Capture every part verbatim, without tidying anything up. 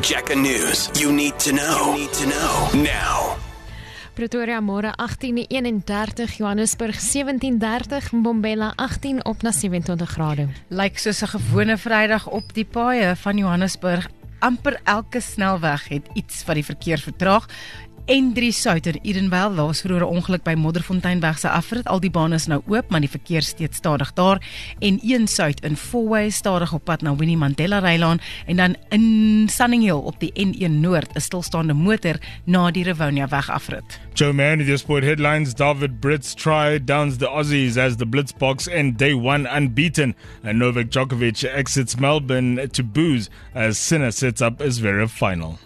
Jacker News. You need to know. You need to know now. Pretoria môre agtien eenendertig, Johannesburg sewentien dertig, Mbombela agtien op na sewenentwintig grade. Lyk soos 'n gewone Vrydag op die paaie van Johannesburg. Amper elke snelweg het iets wat die verkeer vertraag. N drie Suid in Edenvale, daar was vroeër 'n ongeluk by Modderfonteinweg se afrit. Al die bane is nou oop, maar die verkeer steeds stadig daar. En een Suid in Fourway stadig op pad na Winnie Mandela Rylaan. En dan in Sunninghill op die N een Noord 'n stilstaande motor na die Rivonia weg afrit. Joe Mann with your sport headlines. David Brits try downs the Aussies as the Blitzboks end day one unbeaten. And Novak Djokovic exits Melbourne to booze as Sinner sets up his Zverev final.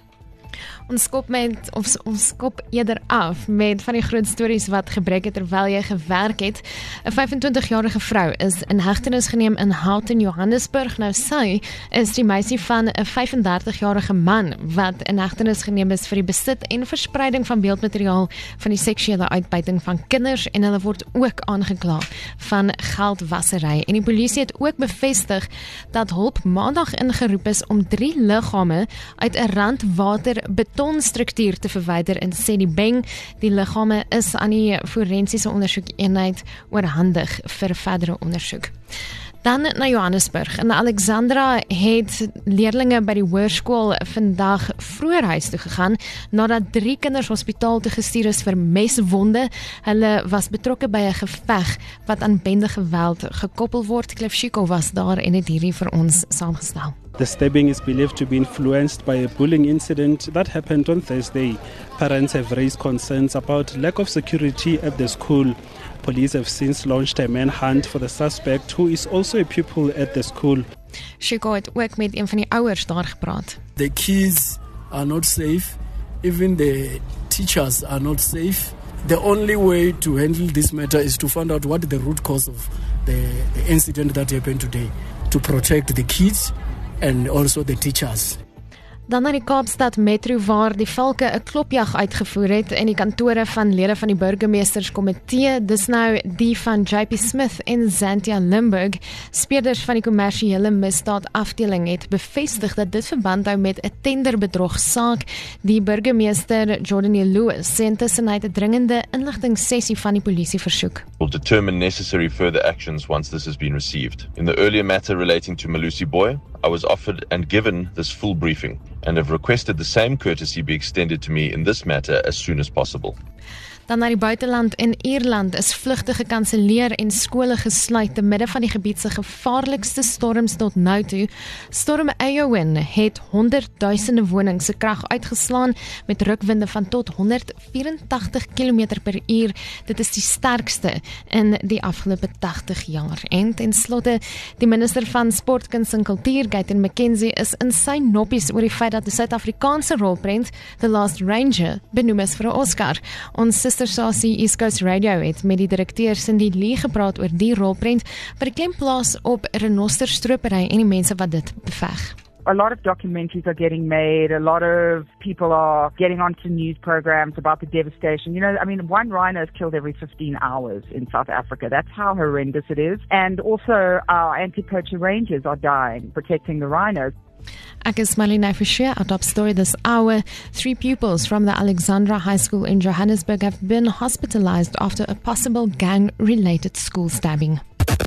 Ons skop met, of ons skop eerder af met van die groot stories wat gebreek het terwyl jy gewerk het. 'n vyfentwintigjarige vrou is in hegtenis geneem in Houghton, Johannesburg. Nou sy is die meisie van 'n vyfendertigjarige man wat in hegtenis geneem is vir die besit en verspreiding van beeldmateriaal van die seksuele uitbuiting van kinders, en hulle word ook aangekla van geldwasery. En die polisie het ook bevestig dat hulp maandag ingeroep is om drie liggame uit 'n randwater betonstruktuur te verwyder in Sedibeng. Die liggame is aan die forensiese ondersoekeenheid oorhandig vir verdere ondersoek. Dan na Johannesburg. In Alexandra het leerlinge by die hoërskool vandag vroeër huis toe gegaan nadat drie kinders hospitaal toe gestuur is vir meswonde. Hulle was betrokke by 'n geveg wat aan bendegeweld gekoppel word. Cliff Chico was daar en het hierdie vir ons saamgestel. The stabbing is believed to be influenced by a bullying incident that happened on Thursday. Parents have raised concerns about lack of security at the school. Police have since launched a manhunt for the suspect, who is also a pupil at the school. Chico het ook met een van die ouers daar gepraat. The kids are not safe. Even the teachers are not safe. The only way to handle this matter is to find out what the root cause of the, the incident that happened today, to protect the kids and also the teachers. Dan na die Kaapstad Metro waar die valke 'n klopjag uitgevoer het in die kantore van lede van die burgemeesterskomitee. Dis nou die van J P Smith en Zantia Limburg. Speerders van die kommersiële misdaad afdeling het bevestig dat dit verband hou met 'n tenderbedrogsaak. Die burgemeester Jordan Lewis sê intussen hy het 'n dringende inligtingssessie van die polisie versoek. Will determine necessary further actions once this has been received. In the earlier matter relating to Malusi Boy, I was offered and given this full briefing and have requested the same courtesy be extended to me in this matter as soon as possible. Dan na die buiteland. In Ierland is vlugte gekanselleer en skole gesluit te midde van die gebied se gevaarlikste storms tot nou toe. Storm Eowyn het honderdduisende wonings se krag uitgeslaan met rukwinde van tot honderd vyerentagtig kilometer per uur. Dit is die sterkste in die afgelope tagtig jaar. En ten slotte, die minister van Sport, Kuns en Kultuur, Gayton McKenzie, is in sy noppies oor die feit dat die Suid-Afrikaanse rolprent The Last Ranger benoem is vir 'n Oscar. Ons Stasie East Coast Radio het met die direkteur Cindy Lee gepraat oor die rolprent wat die klem plaas op renosterstropery en die mense wat dit beveg. A lot of documentaries are getting made. A lot of people are getting onto news programs about the devastation. You know, I mean, one rhino is killed every fifteen hours in South Africa. That's how horrendous it is. And also our anti-poacher rangers are dying, protecting the rhinos. Ek is Marlene Fischer. Our top story this hour. Three pupils from the Alexandra High School in Johannesburg have been hospitalized after a possible gang-related school stabbing.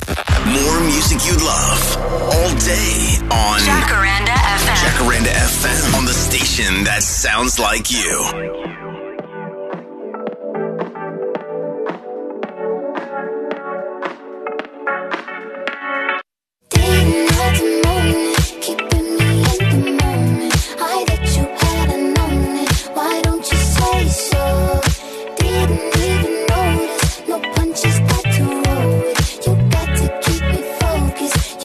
More music you love all day on Jacaranda F M. Jacaranda F M, on the station that sounds like you.